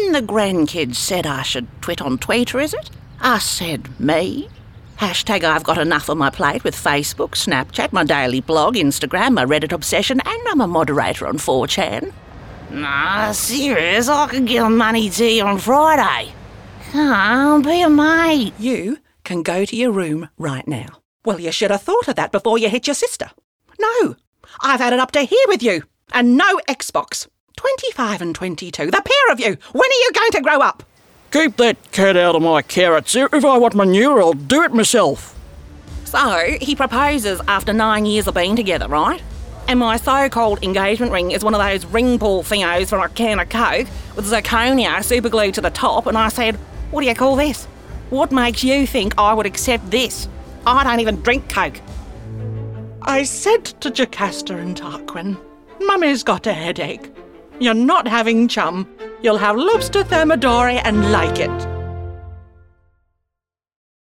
when the grandkids said I should twit on Twitter, is it? I said, me? Hashtag I've got enough on my plate with Facebook, Snapchat, my daily blog, Instagram, my Reddit obsession, and I'm a moderator on 4chan. Nah, serious, I can get a money tea on Friday. Can't be a mate. You can go to your room right now. Well, you should have thought of that before you hit your sister. No, I've had it up to here with you. And no Xbox. 25 and 22, the pair of you. When are you going to grow up? Keep that cat out of my carrots. If I want manure, I'll do it myself. So, he proposes after 9 years of being together, right? And my so-called engagement ring is one of those ring pull thingos from a can of Coke with zirconia superglued to the top, and I said, what do you call this? What makes you think I would accept this? I don't even drink Coke. I said to Jocasta and Tarquin, Mummy's got a headache. You're not having chum. You'll have lobster thermidore and like it.